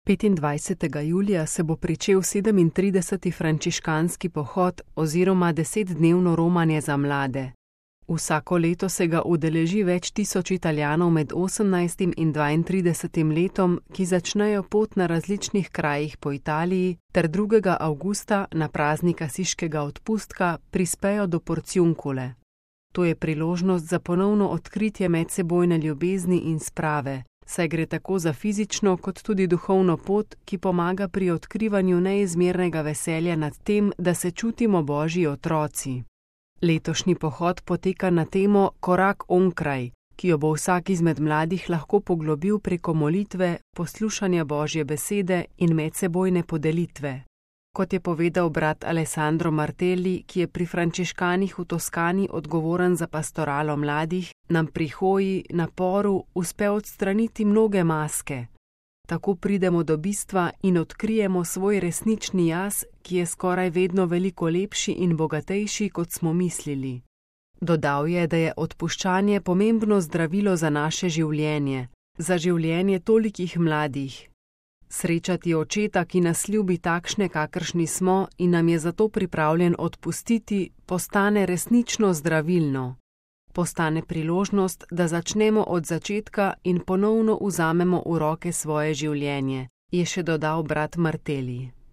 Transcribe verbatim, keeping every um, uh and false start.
petindvajsetega julija se bo pričel sedemintrideseti frančiškanski pohod oziroma desetdnevno romanje za mlade. Vsako leto se ga udeleži več tisoč Italijanov med osemnajstim in dvaintridesetim letom, ki začnejo pot na različnih krajih po Italiji ter drugega avgusta na praznik Asiškega odpustka prispejo do Porciuncule. To je priložnost za ponovno odkritje medsebojne ljubezni in sprave, saj gre tako za fizično kot tudi duhovno pot, ki pomaga pri odkrivanju neizmernega veselja nad tem, da se čutimo Božji otroci. Letošnji pohod poteka na temo Korak onkraj, ki jo bo vsak izmed mladih lahko poglobil preko molitve, poslušanja Božje besede in medsebojne podelitve. Kot je povedal brat Alessandro Martelli, ki je pri frančiškanih v Toskani odgovoren za pastoralo mladih, nam pri hoji, naporu uspe odstraniti mnoge maske. Tako pridemo do bistva in odkrijemo svoj resnični jaz, ki je skoraj vedno veliko lepši in bogatejši, kot smo mislili. Dodal je, da je odpuščanje pomembno zdravilo za naše življenje, za življenje tolikih mladih. Srečati očeta, ki nas ljubi takšne, kakršni smo in nam je zato pripravljen odpustiti, postane resnično zdravilno. Postane priložnost, da začnemo od začetka in ponovno vzamemo v roke svoje življenje, je še dodal brat Martelli.